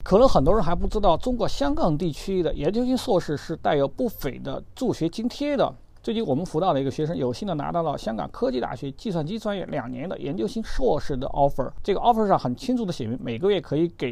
可能很多人还不知道，中国香港地区的研究生硕士是带有不菲的助学津贴的。最近我们辅导的一个学生有幸的拿到了香港科技大学计算机专业2年的研究生硕士的 offer。这个 offer 上很清楚的写明，每个月可以给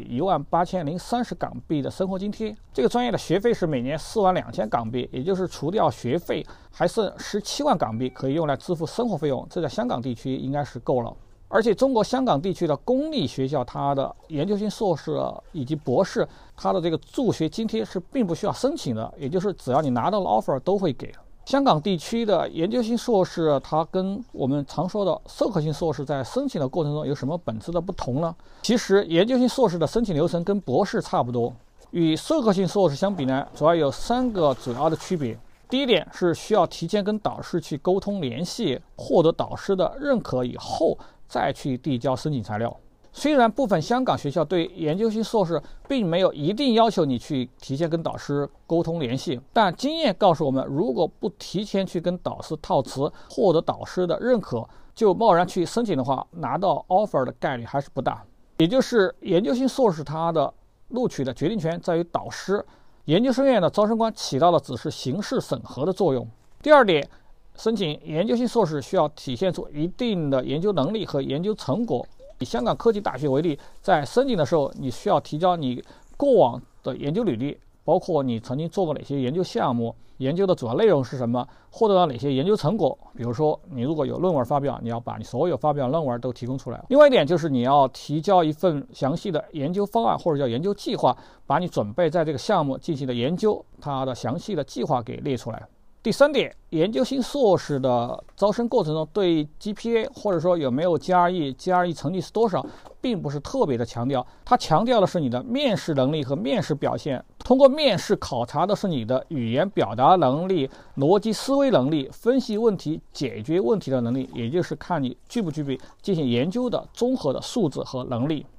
18030港币的生活津贴。这个专业的学费是每年42000港币，也就是除掉学费还剩17万港币可以用来支付生活费用，这在香港地区应该是够了。而且中国香港地区的公立学校，它的研究生硕士以及博士，它的这个助学津贴是并不需要申请的，也就是只要你拿到了 offer 都会给。香港地区的研究生硕士，它跟我们常说的授课性硕士在申请的过程中有什么本质的不同呢？其实研究生硕士的申请流程跟博士差不多，与授课性硕士相比呢，主要有3个主要的区别。第一点是需要提前跟导师去沟通联系，获得导师的认可以后再去递交申请材料。虽然部分香港学校对研究生硕士并没有一定要求你去提前跟导师沟通联系，但经验告诉我们，如果不提前去跟导师套词，获得导师的认可，就贸然去申请的话，拿到 offer 的概率还是不大。也就是研究生硕士它的录取的决定权在于导师，研究生院的招生官起到的只是形式审核的作用。第二点，申请研究生硕士需要体现出一定的研究能力和研究成果。以香港科技大学为例，在申请的时候，你需要提交你过往的研究履历，包括你曾经做过哪些研究项目，研究的主要内容是什么，获得了哪些研究成果。比如说，你如果有论文发表，你要把你所有发表论文都提供出来。另外一点就是你要提交一份详细的研究方案或者叫研究计划，把你准备在这个项目进行的研究，它的详细的计划给列出来。第3点，研究生硕士的招生过程中，对 GPA 或者说有没有 GRE 成绩是多少，并不是特别的强调，它强调的是你的面试能力和面试表现。通过面试考察的是你的语言表达能力、逻辑思维能力、分析问题、解决问题的能力，也就是看你具不具备进行研究的综合的素质和能力。